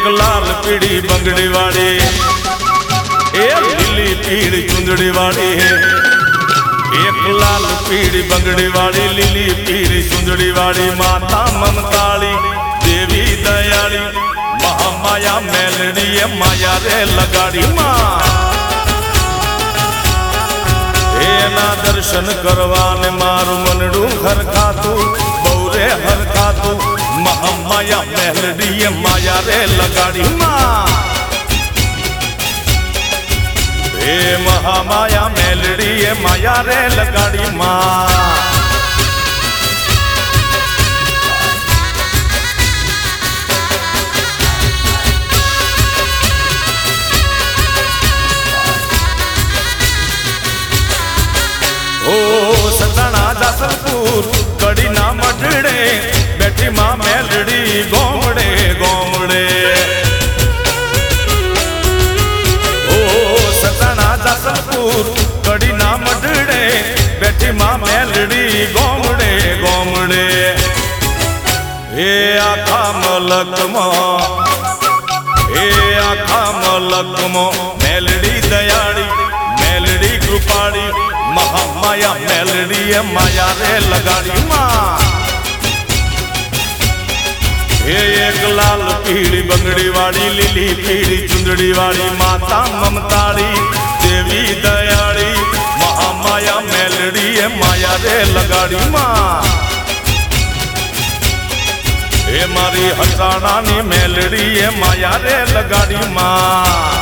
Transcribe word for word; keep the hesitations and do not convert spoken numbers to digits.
एक लाल पीड़ी बंगड़ी वाली ए लीली पीड़ी चुंदड़ी वाली है। एक लाल पीड़ी बंगड़ी वाली लीली पीड़ी चुंदड़ी वाली माता ममताली देवी दयाली महामाया मेलड़ी माया रे लगाड़ी माँ एना दर्शन करवा ने मारू मनडू घर खातू बौरे हर खातू महामाया मेलडी माया रे लगाड़ी माँ हे महामाया मेलडी माया रे लगाड़ी माँ ओ सतना जासलपुर कड़ी ना मडड़े बैठी माँ मेलड़ी गोमड़े गोमड़े ओ सतना जासलपुर कड़ी ना मडड़े बैठी माँ मेलड़ी गोमड़े गोमड़े हे आखा मलक मो हे आखा मलक मो मेलड़ी दयाड़ी मेलड़ी कृपाड़ी महामाया मेलड़ी माया रे लगाड़ी माँ हे एक लाल पीड़ी बंगड़ी वाली लीली पीड़ी चुंदड़ी वाली माता ममताड़ी देवी दयाड़ी महामाया मेलड़ी माया रे लगाड़ी माँ हे मारी हसाना नी मेलड़ी माया रे लगाड़ी माँ